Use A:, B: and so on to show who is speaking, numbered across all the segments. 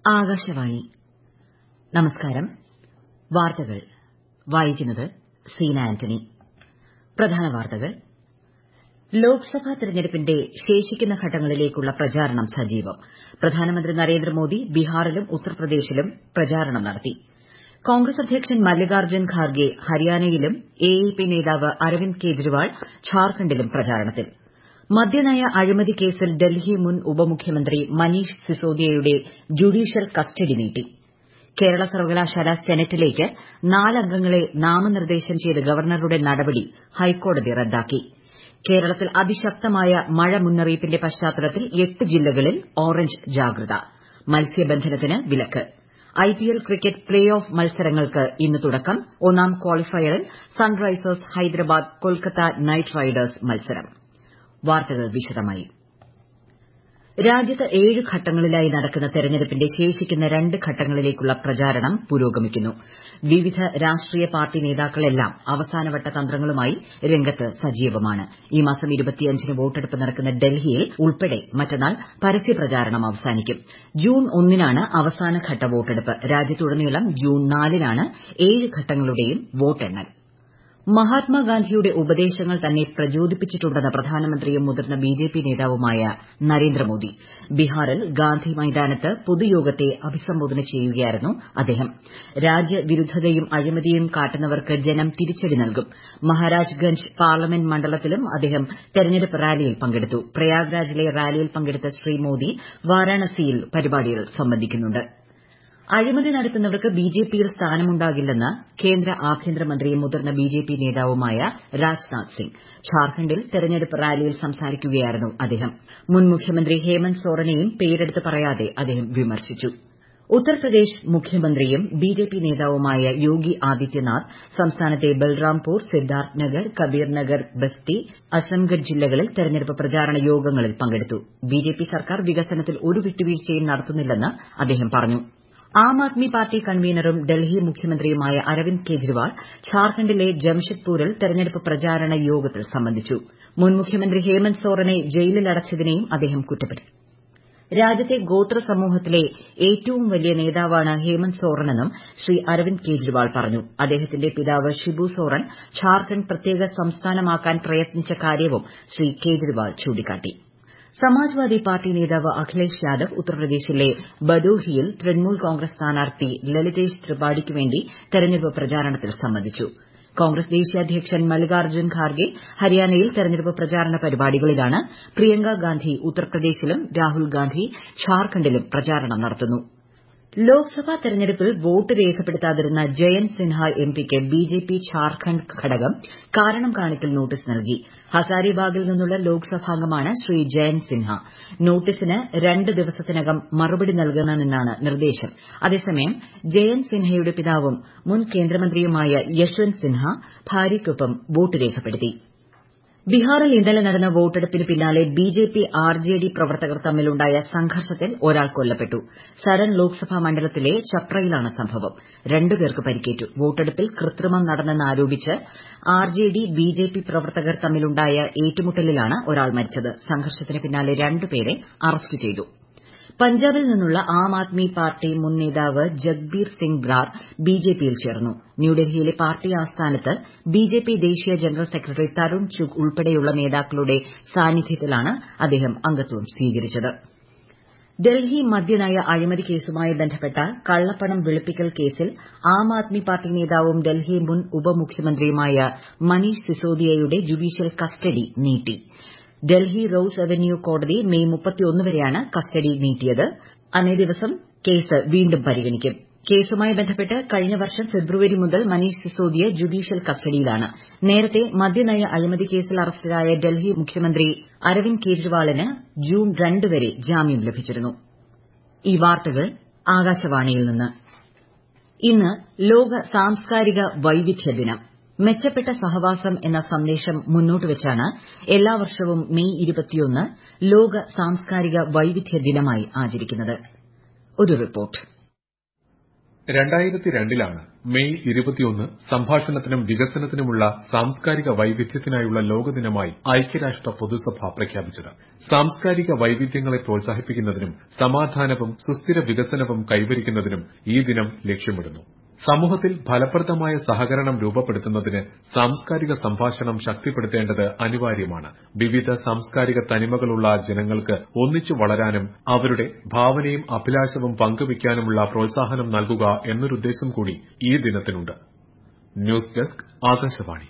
A: ആകാശവാണി നമസ്കാരം. വാർത്തകൾ വായിക്കുന്നത് സീന ആന്റണി. പ്രധാന വാർത്തകൾ. ലോക്സഭാ തെരഞ്ഞെടുപ്പിന്റെ ശേഷിക്കുന്ന ഘട്ടങ്ങളിലേക്കുള്ള പ്രചാരണം സജീവം. പ്രധാനമന്ത്രി നരേന്ദ്രമോദി ബീഹാറിലും ഉത്തർപ്രദേശിലും പ്രചാരണം നടത്തി. കോൺഗ്രസ് അധ്യക്ഷൻ മല്ലികാർജ്ജുൻ ഖാർഗെ ഹരിയാനയിലും എഎപി നേതാവ് അരവിന്ദ് കെജ്രിവാൾ ഝാർഖണ്ഡിലും പ്രചാരണത്തിൽ. മദ്യനയ അഴിമതി കേസിൽ ഡൽഹി മുൻ ഉപമുഖ്യമന്ത്രി മനീഷ് സിസോദിയയുടെ ജുഡീഷ്യൽ കസ്റ്റഡി നീട്ടി. കേരള സർവകലാശാല സെനറ്റിലേക്ക് 4 അംഗങ്ങളെ നാമനിർദ്ദേശം ചെയ്ത് ഗവർണറുടെ നടപടി ഹൈക്കോടതി റദ്ദാക്കി. കേരളത്തിൽ അതിശക്തമായ മഴ മുന്നറിയിപ്പിന്റെ പശ്ചാത്തലത്തിൽ 8 ജില്ലകളിൽ ഓറഞ്ച് ജാഗ്രത. മത്സ്യബന്ധനത്തിന് വിലക്ക്. ഐപിഎൽ ക്രിക്കറ്റ് പ്ലേ ഓഫ് മത്സരങ്ങൾക്ക് ഇന്ന് തുടക്കം. ഒന്നാം ക്വാളിഫയറിൽ Sunrisers Hyderabad Kolkata knight riders മത്സരം. വാർത്തകൾ വിശദമായി. രാജ്യത്ത് 7 ഘട്ടങ്ങളിലായി നടക്കുന്ന തെരഞ്ഞെടുപ്പിന്റെ ശേഷിക്കുന്ന 2 ഘട്ടങ്ങളിലേക്കുള്ള പ്രചാരണം പുരോഗമിക്കുന്നു. വിവിധ രാഷ്ട്രീയ പാർട്ടി നേതാക്കളെല്ലാം അവസാനവട്ട തന്ത്രങ്ങളുമായി രംഗത്ത് സജീവമാണ്. ഈ മാസം 25-ന് വോട്ടെടുപ്പ് നടക്കുന്ന ഡൽഹിയിൽ ഉൾപ്പെടെ മറ്റന്നാൾ പരസ്യപ്രചാരണം അവസാനിക്കും. ജൂൺ 1-നാണ് അവസാനഘട്ട വോട്ടെടുപ്പ്. രാജ്യത്തുടനീളം ജൂൺ 4-നാണ് 7 ഘട്ടങ്ങളുടെയും വോട്ടെണ്ണൽ. മഹാത്മാഗാന്ധിയുടെ ഉപദേശങ്ങൾ തന്നെ പ്രചോദിപ്പിച്ചിട്ടുണ്ടെന്ന് പ്രധാനമന്ത്രിയും മുതിർന്ന ബിജെപി നേതാവുമായ നരേന്ദ്രമോദി. ബീഹാറിൽ ഗാന്ധി മൈതാനത്ത് പൊതുയോഗത്തെ അഭിസംബോധന ചെയ്യുകയായിരുന്നു അദ്ദേഹം. രാജ്യവിരുദ്ധതയും അഴിമതിയും കാട്ടുന്നവർക്ക് ജനം തിരിച്ചടി നൽകും. മഹാരാജ്ഗഞ്ച് പാർലമെന്റ് മണ്ഡലത്തിലും അദ്ദേഹം തെരഞ്ഞെടുപ്പ് റാലിയിൽ പങ്കെടുത്തു. പ്രയാഗ്രാജിലെ റാലിയിൽ പങ്കെടുത്ത ശ്രീ മോദി വാരാണസിയിൽ പരിപാടിയിൽ സംബന്ധിക്കുന്നുണ്ട്. അഴിമതി നടത്തുന്നവർക്ക് ബിജെപിയിൽ സ്ഥാനമുണ്ടാകില്ലെന്ന് കേന്ദ്ര ആഭ്യന്തരമന്ത്രിയും മുതിർന്ന ബിജെപി നേതാവുമായ രാജ്നാഥ് സിംഗ്. ഝാർഖണ്ഡിൽ തെരഞ്ഞെടുപ്പ് റാലിയിൽ സംസാരിക്കുകയായിരുന്നു അദ്ദേഹം. മുൻ മുഖ്യമന്ത്രി ഹേമന്ത് സോറനെയും പേരെടുത്ത് പറയാതെ അദ്ദേഹം വിമർശിച്ചു. ഉത്തർപ്രദേശ് മുഖ്യമന്ത്രിയും ബിജെപി നേതാവുമായ യോഗി ആദിത്യനാഥ് സംസ്ഥാനത്തെ ബൽറാംപൂർ, സിദ്ധാർത്ഥ് നഗർ, കബീർ നഗർ, ബസ്തി, അസംഗഡ് ജില്ലകളിൽ തെരഞ്ഞെടുപ്പ് പ്രചാരണ യോഗങ്ങളിൽ പങ്കെടുത്തു. ബിജെപി സർക്കാർ വികസനത്തിൽ ഒരു വിട്ടുവീഴ്ചയും നടത്തുന്നില്ലെന്ന് അദ്ദേഹം പറഞ്ഞു. ആം ആദ്മി പാർട്ടി കൺവീനറും ഡൽഹി മുഖ്യമന്ത്രിയുമായ അരവിന്ദ് കെജ്രിവാൾ ഝാർഖണ്ഡിലെ ജംഷഡ്പൂരിൽ തെരഞ്ഞെടുപ്പ് പ്രചാരണ യോഗത്തിൽ സംബന്ധിച്ചു. മുൻ മുഖ്യമന്ത്രി ഹേമന്ത് സോറനെ ജയിലിലടച്ചതിനെയും അദ്ദേഹം കുറ്റപ്പെടുത്തി. രാജ്യത്തെ ഗോത്ര സമൂഹത്തിലെ ഏറ്റവും വലിയ നേതാവാണ് ഹേമന്ത് സോറനെന്നും ശ്രീ അരവിന്ദ് കെജ്രിവാൾ പറഞ്ഞു. അദ്ദേഹത്തിന്റെ പിതാവ് ഷിബു സോറൻ ഝാർഖണ്ഡ് പ്രത്യേക സംസ്ഥാനമാക്കാൻ പ്രയത്നിച്ച കാര്യവും ശ്രീ കെജ്രിവാൾ ചൂണ്ടിക്കാട്ടി. സമാജ്വാദി പാർട്ടി നേതാവ് അഖിലേഷ് യാദവ് ഉത്തർപ്രദേശിലെ ബദോഹിയിൽ തൃണമൂൽ കോൺഗ്രസ് സ്ഥാനാർത്ഥി ലളിതേഷ് ത്രിപാഠിക്കുവേണ്ടി തെരഞ്ഞെടുപ്പ് പ്രചാരണത്തിൽ സംബന്ധിച്ചു. കോൺഗ്രസ് ദേശീയ അധ്യക്ഷൻ മല്ലികാർജ്ജുൻ ഖാർഗെ ഹരിയാനയിൽ തെരഞ്ഞെടുപ്പ് പ്രചാരണ പരിപാടികളിലാണ്. പ്രിയങ്ക ഗാന്ധി ഉത്തർപ്രദേശിലും രാഹുൽ ഗാന്ധി ഝാർഖണ്ഡിലും പ്രചാരണം നടത്തുന്നു. ലോക്സഭാ തെരഞ്ഞെടുപ്പിൽ വോട്ട് രേഖപ്പെടുത്താതിരുന്ന ജയന്ത് സിൻഹ എംപിക്ക് ബിജെപി ഝാർഖണ്ഡ് ഘടകം കാരണം കാണിക്കൽ നോട്ടീസ് നൽകി. ഹസാരിബാഗിൽ നിന്നുള്ള ലോക്സഭാംഗമാണ് ശ്രീ ജയന്ത് സിൻഹ. നോട്ടീസിന് 2 ദിവസത്തിനകം മറുപടി നൽകണമെന്നാണ് നിർദ്ദേശം. അതേസമയം ജയന്ത് സിൻഹയുടെ പിതാവും മുൻ കേന്ദ്രമന്ത്രിയുമായ യശ്വന്ത് സിൻഹ ഭാര്യയ്ക്കൊപ്പം വോട്ട് രേഖപ്പെടുത്തി. ബീഹാറിൽ ഇന്നലെ നടന്ന വോട്ടെടുപ്പിന് പിന്നാലെ ബിജെപി ആർജെഡി പ്രവർത്തകർ തമ്മിലുണ്ടായ സംഘർഷത്തിൽ ഒരാൾ കൊല്ലപ്പെട്ടു. സരൻ ലോക്സഭാ മണ്ഡലത്തിലെ ചപ്രയിലാണ് സംഭവം. 2 പേർക്ക് പരിക്കേറ്റു. വോട്ടെടുപ്പിൽ കൃത്രിമം നടന്നെന്നാരോപിച്ച് ആർജെഡി ബിജെപി പ്രവർത്തകർ തമ്മിലുണ്ടായ ഏറ്റുമുട്ടലിലാണ് ഒരാൾ മരിച്ചത്. സംഘർഷത്തിന് പിന്നാലെ 2 പേരെ അറസ്റ്റ് ചെയ്തു. പഞ്ചാബിൽ നിന്നുള്ള ആം ആദ്മി പാർട്ടി മുൻ നേതാവ് ജഗ്ബീർ സിംഗ് ബ്രാർ ബിജെപിയിൽ ചേർന്നു. ന്യൂഡൽഹിയിലെ പാർട്ടി ആസ്ഥാനത്ത് ബിജെപി ദേശീയ ജനറൽ സെക്രട്ടറി തരുൺ ചുഗ് ഉൾപ്പെടെയുള്ള നേതാക്കളുടെ സാന്നിധ്യത്തിലാണ് അദ്ദേഹം അംഗത്വം സ്വീകരിച്ചത്. ഡൽഹി മദ്യനയ അഴിമതി കേസുമായി ബന്ധപ്പെട്ട കള്ളപ്പണം വെളുപ്പിക്കൽ കേസിൽ ആം ആദ്മി പാർട്ടി നേതാവും ഡൽഹി മുൻ ഉപമുഖ്യമന്ത്രിയുമായ മനീഷ് സിസോദിയയുടെ ജുഡീഷ്യൽ കസ്റ്റഡി നീട്ടി. ഡൽഹി റോസ് അവന്യൂ കോടതി മെയ് 31 വരെയാണ് കസ്റ്റഡി നീട്ടിയത്. അന്നേ ദിവസം കേസ് വീണ്ടും പരിഗണിക്കും. കേസുമായി ബന്ധപ്പെട്ട് കഴിഞ്ഞ വർഷം ഫെബ്രുവരി മുതൽ മനീഷ് സിസോദിയ ജുഡീഷ്യൽ കസ്റ്റഡിയിലാണ്. നേരത്തെ മദ്യനയ അഴിമതി കേസിൽ അറസ്റ്റിലായ ഡൽഹി മുഖ്യമന്ത്രി അരവിന്ദ് കെജ്രിവാളിന് ജൂൺ 2 വരെ ജാമ്യം ലഭിച്ചിരുന്നു. ഈ വാർത്തകൾ ആകാശവാണിയിൽ നിന്ന്. ഇന്ന് ലോക സാംസ്കാരിക വൈവിധ്യ ദിനം. മെച്ചപ്പെട്ട സഹവാസം എന്ന സന്ദേശം മുന്നോട്ട് വെച്ചാണ് എല്ലാ വർഷവും മെയ് 21 ലോക സാംസ്കാരിക വൈവിധ്യ ദിനമായി ആചരിക്കുന്നത്. ഒരു റിപ്പോർട്ട്.
B: 2002 മെയ് 21 സംഭാഷണത്തിനും വികസനത്തിനുമുള്ള സാംസ്കാരിക വൈവിധ്യത്തിനായുള്ള ലോകദിനമായി ഐക്യരാഷ്ട്ര പൊതുസഭ പ്രഖ്യാപിച്ചത്. സാംസ്കാരിക വൈവിധ്യങ്ങളെ പ്രോത്സാഹിപ്പിക്കുന്നതിനും സമാധാനവും സുസ്ഥിര വികസനവും കൈവരിക്കുന്നതിനും ഈ ദിനം ലക്ഷ്യമിടുന്നു. സമൂഹത്തിൽ ഫലപ്രദമായ സഹകരണം രൂപപ്പെടുത്തുന്നതിന് സാംസ്കാരിക സംഭാഷണം ശക്തിപ്പെടുത്തേണ്ടത് അനിവാര്യമാണ്. വിവിധ സാംസ്കാരിക തനിമകളുള്ള ജനങ്ങൾക്ക് ഒന്നിച്ചു വളരാനും അവരുടെ ഭാവനയും അഭിലാഷവും പങ്കുവയ്ക്കാനുമുള്ള പ്രോത്സാഹനം നൽകുക എന്നൊരുദ്ദേശം കൂടി ഈ ദിനത്തിനുണ്ട്. News desk Akashvani.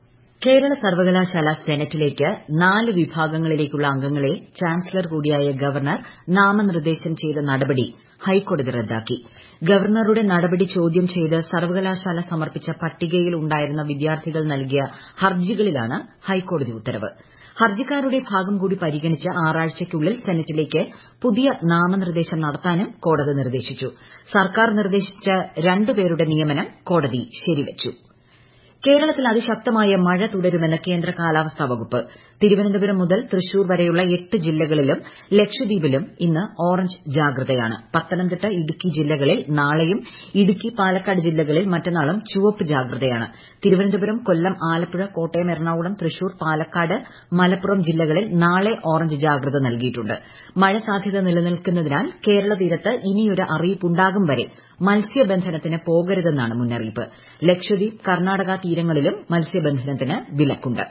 A: കേരള സർവകലാശാല സെനറ്റിലേക്ക് 4 വിഭാഗങ്ങളിലേക്കുള്ള അംഗങ്ങളെ ചാൻസലർ കൂടിയായ ഗവർണർ നാമനിർദ്ദേശം ചെയ്ത നടപടി ഹൈക്കോടതി റദ്ദാക്കി. ഗവർണറുടെ നടപടി ചോദ്യം ചെയ്ത് സർവകലാശാല സമർപ്പിച്ച പട്ടികയിൽ ഉണ്ടായിരുന്ന വിദ്യാർത്ഥികൾ നൽകിയ ഹർജികളിലാണ് ഹൈക്കോടതി ഉത്തരവ്. ഹർജിക്കാരുടെ ഭാഗം കൂടി പരിഗണിച്ച് 6 ആഴ്ചയ്ക്കുള്ളിൽ സെനറ്റിലേക്ക് പുതിയ നാമനിർദ്ദേശം നടത്താനും കോടതി നിർദ്ദേശിച്ചു. സർക്കാർ നിർദ്ദേശിച്ച 2 പേരുടെ നിയമനം കോടതി ശരിവച്ചു. കേരളത്തിൽ അതിശക്തമായ മഴ തുടരുമെന്ന് കേന്ദ്ര കാലാവസ്ഥാ വകുപ്പ്. തിരുവനന്തപുരം മുതൽ തൃശൂർ വരെയുള്ള 8 ജില്ലകളിലും ലക്ഷദ്വീപിലും ഇന്ന് ഓറഞ്ച് ജാഗ്രതയാണ്. പത്തനംതിട്ട, ഇടുക്കി ജില്ലകളിൽ നാളെയും ഇടുക്കി, പാലക്കാട് ജില്ലകളിൽ മറ്റന്നാളും ചുവപ്പ് ജാഗ്രതയാണ്. തിരുവനന്തപുരം, കൊല്ലം, ആലപ്പുഴ, കോട്ടയം, എറണാകുളം, തൃശൂർ, പാലക്കാട്, മലപ്പുറം ജില്ലകളിൽ നാളെ ഓറഞ്ച് ജാഗ്രത നൽകിയിട്ടുണ്ട്. മഴ സാധ്യത നിലനിൽക്കുന്നതിനാൽ കേരള തീരത്ത് ഇനിയൊരു അറിയിപ്പുണ്ടാകും വരെ മത്സ്യബന്ധനത്തിന് പോകരുതെന്നാണ് മുന്നറിയിപ്പ്. ലക്ഷദ്വീപ്, കർണാടക തീരങ്ങളിലും മത്സ്യബന്ധനത്തിന് വിലക്കുണ്ട്.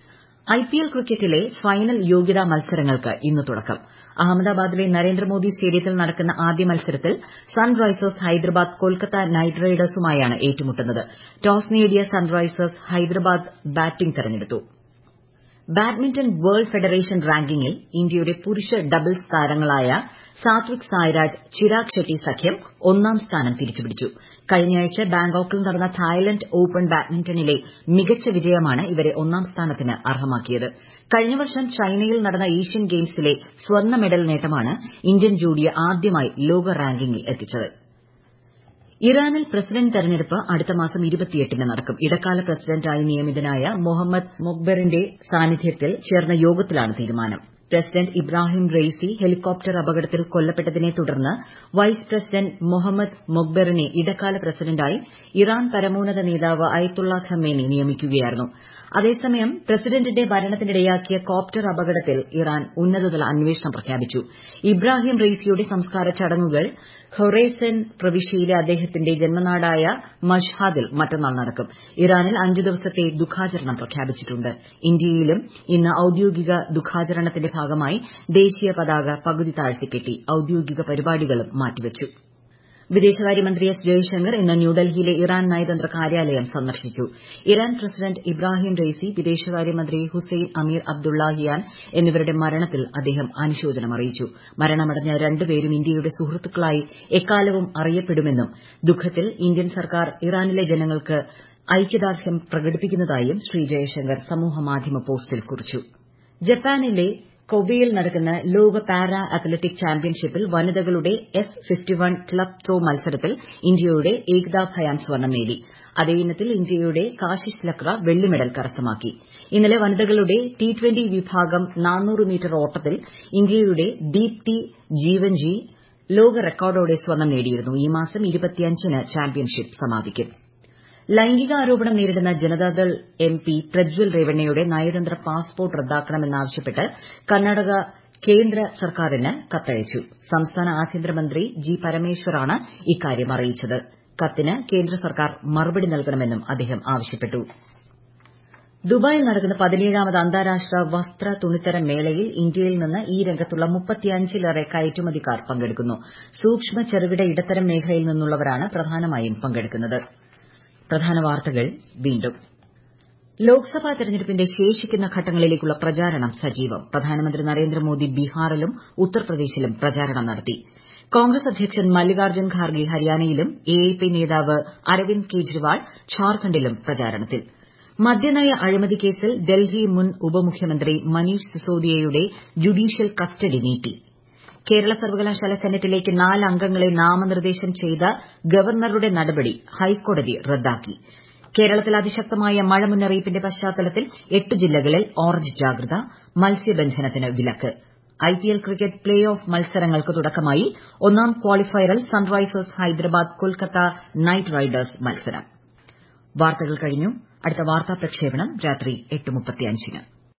A: ഐപിഎൽ ക്രിക്കറ്റിലെ ഫൈനൽ യോഗ്യതാ മത്സരങ്ങൾക്ക് ഇന്ന് തുടക്കം. അഹമ്മദാബാദിലെ നരേന്ദ്രമോദി സ്റ്റേഡിയത്തിൽ നടക്കുന്ന ആദ്യ മത്സരത്തിൽ സൺറൈസേഴ്സ് ഹൈദരാബാദ് കൊൽക്കത്ത നൈറ്റ് റൈഡേഴ്സുമായാണ് ഏറ്റുമുട്ടുന്നത്. ടോസ് നേടിയ സൺറൈസേഴ്സ് ഹൈദരാബാദ് ബാറ്റിംഗ് തെരഞ്ഞെടുത്തു. ബാഡ്മിന്റൺ വേൾഡ് ഫെഡറേഷൻ റാങ്കിങ്ങിൽ ഇന്ത്യയുടെ പുരുഷ ഡബിൾസ് താരങ്ങളായ സാത്വിക് സായ്രാജ്, ചിരാഗ് ഷെട്ടി സഖ്യം 1ാം സ്ഥാനം തിരിച്ചുപിടിച്ചു. കഴിഞ്ഞയാഴ്ച ബാങ്കോക്കിൽ നടന്ന തായ്ലന്റ് ഓപ്പൺ ബാഡ്മിന്റണിലെ മികച്ച വിജയമാണ് ഇവരെ 1ാം സ്ഥാനത്തിന് അർഹമാക്കിയത്. കഴിഞ്ഞ വർഷം ചൈനയിൽ നടന്ന ഏഷ്യൻ ഗെയിംസിലെ സ്വർണ്ണ മെഡൽ നേട്ടമാണ് ഇന്ത്യൻ ജോഡിയെ ആദ്യമായി ലോക റാങ്കിങ്ങിൽ എത്തിച്ചത്. ഇറാനിൽ പ്രസിഡന്റ് തെരഞ്ഞെടുപ്പ് അടുത്ത മാസം 28-ന് നടക്കും. ഇടക്കാല പ്രസിഡന്റായി നിയമിതനായ മൊഹമ്മദ് മൊഖ്ബറിന്റെ സാന്നിധ്യത്തിൽ ചേർന്ന യോഗത്തിലാണ് തീരുമാനം. പ്രസിഡന്റ് ഇബ്രാഹിം റെയ്സി ഹെലികോപ്റ്റർ അപകടത്തിൽ കൊല്ലപ്പെട്ടതിനെ തുടർന്ന് വൈസ് പ്രസിഡന്റ് മൊഹമ്മദ് മൊഖ്ബറിനെ ഇടക്കാല പ്രസിഡന്റായി ഇറാൻ പരമോന്നത നേതാവ് അയത്തുള്ള ഖമേനി നിയമിക്കുകയായിരുന്നു. അതേസമയം പ്രസിഡന്റിന്റെ മരണത്തിനിടയാക്കിയ കോപ്റ്റർ അപകടത്തിൽ ഇറാൻ ഉന്നതതല അന്വേഷണം പ്രഖ്യാപിച്ചു. ഇബ്രാഹിം റെയ്സിയുടെ സംസ്കാര ചടങ്ങുകൾ ഖൊറേസൻ പ്രവിശ്യയിലെ അദ്ദേഹത്തിന്റെ ജന്മനാടായ മഷ്ഹാദിൽ മറ്റന്നാൾ നടക്കും. ഇറാനിൽ 5 ദിവസത്തെ ദുഃഖാചരണം പ്രഖ്യാപിച്ചിട്ടുണ്ട്. ഇന്ത്യയിലും ഇന്ന് ഔദ്യോഗിക ദുഃഖാചരണത്തിന്റെ ഭാഗമായി ദേശീയ പതാക പകുതി താഴ്ത്തിക്കെട്ടി. ഔദ്യോഗിക പരിപാടികളും മാറ്റിവച്ചു. വിദേശകാര്യമന്ത്രി എസ് ജയശങ്കർ ഇന്ന് ന്യൂഡൽഹിയിലെ ഇറാൻ നയതന്ത്ര കാര്യാലയം സന്ദർശിച്ചു. ഇറാൻ പ്രസിഡന്റ് ഇബ്രാഹിം റെയ്സി, വിദേശകാര്യമന്ത്രി ഹുസൈൻ അമീർ അബ്ദുള്ളാഹിയാൻ എന്നിവരുടെ മരണത്തിൽ അദ്ദേഹം അനുശോചനം അറിയിച്ചു. മരണമടഞ്ഞ 2 പേരും ഇന്ത്യയുടെ സുഹൃത്തുക്കളായി എക്കാലവും അറിയപ്പെടുമെന്നും ദുഃഖത്തിൽ ഇന്ത്യൻ സർക്കാർ ഇറാനിലെ ജനങ്ങൾക്ക് ഐക്യദാർഢ്യം പ്രകടിപ്പിക്കുന്നതായും ശ്രീ ജയശങ്കർ സമൂഹമാധ്യമ പോസ്റ്റിൽ കുറിച്ചു. ജപ്പാനിലെ കൊബെയിൽ നടക്കുന്ന ലോക പാരാ അത്ലറ്റിക് ചാമ്പ്യൻഷിപ്പിൽ വനിതകളുടെ F51 ക്ലബ് ത്രോ മത്സരത്തിൽ ഇന്ത്യയുടെ ഏകതാ ഭയാൻ സ്വർണ്ണം നേടി. അതേ ഇനത്തിൽ ഇന്ത്യയുടെ കാശിഷ് ലക്ര വെള്ളി മെഡൽ കരസ്ഥമാക്കി. ഇന്നലെ വനിതകളുടെ T20 വിഭാഗം 400 മീറ്റർ ഓട്ടത്തിൽ ഇന്ത്യയുടെ ദീപ്തി ജീവൻജി ലോക റെക്കോർഡോടെ സ്വർണ്ണം നേടിയിരുന്നു. ഈ മാസം 25-ന് ചാമ്പ്യൻഷിപ്പ് സമാപിക്കും. ലൈംഗികാരോപണം നേരിടുന്ന ജനതാദൾ MP പ്രജ്വൽ രേവണ്ണയുടെ നയതന്ത്ര പാസ്പോർട്ട് റദ്ദാക്കണമെന്നാവശ്യപ്പെട്ട് കർണാടക കേന്ദ്ര സർക്കാരിന് കത്തയച്ചു. സംസ്ഥാന ആഭ്യന്തരമന്ത്രി ജി പരമേശ്വറാണ് ഇക്കാര്യം അറിയിച്ചത്. കത്തിന് കേന്ദ്ര സർക്കാർ മറുപടി നൽകണമെന്നും അദ്ദേഹം ആവശ്യപ്പെട്ടു. ദുബായിൽ നടക്കുന്ന 17ാമത് അന്താരാഷ്ട്ര വസ്ത്ര തുണിത്തര മേളയിൽ ഇന്ത്യയിൽ നിന്ന് ഈ രംഗത്തുള്ള 35-ലേറെ കയറ്റുമതിക്കാർ പങ്കെടുക്കുന്നു. സൂക്ഷ്മ, ചെറുകിട, ഇടത്തരം മേഖലയിൽ നിന്നുള്ളവരാണ് പ്രധാനമായും പങ്കെടുക്കുന്നത്. പ്രധാന വാർത്തകൾ വീണ്ടും. ലോക്സഭാ തെരഞ്ഞെടുപ്പിന്റെ ശേഷിക്കുന്ന ഘട്ടങ്ങളിലേക്കുള്ള പ്രചാരണം സജീവം. പ്രധാനമന്ത്രി നരേന്ദ്രമോദി ബീഹാറിലും ഉത്തർപ്രദേശിലും പ്രചാരണം നടത്തി. കോൺഗ്രസ് അധ്യക്ഷൻ മല്ലികാർജ്ജുൻ ഖാർഗെ ഹരിയാനയിലും AAP നേതാവ് അരവിന്ദ് കെജ്രിവാൾ ഝാർഖണ്ഡിലും പ്രചാരണത്തിൽ. മദ്യനയ അഴിമതി കേസിൽ ഡൽഹി മുൻ ഉപമുഖ്യമന്ത്രി മനീഷ് സിസോദിയയുടെ ജുഡീഷ്യൽ കസ്റ്റഡി നീട്ടി. കേരള സർവകലാശാല സെനറ്റിലേക്ക് 4 അംഗങ്ങളെ നാമനിർദ്ദേശം ചെയ്ത ഗവർണറുടെ നടപടി ഹൈക്കോടതി റദ്ദാക്കി. കേരളത്തിൽ അതിശക്തമായ മഴ മുന്നറിയിപ്പിന്റെ പശ്ചാത്തലത്തിൽ 8 ജില്ലകളിൽ ഓറഞ്ച് ജാഗ്രത. മത്സ്യബന്ധനത്തിന് വിലക്ക്. ഐപിഎൽ ക്രിക്കറ്റ് പ്ലേ ഓഫ് മത്സരങ്ങൾക്ക് തുടക്കമായി ഒന്നാം ക്വാളിഫയറിൽ Sunrisers Hyderabad Kolkata knight riders മത്സരം. വാർത്തകൾ കഴിഞ്ഞു. അടുത്ത വാർത്താ പ്രക്ഷേപണം രാത്രി 8:35-ന്.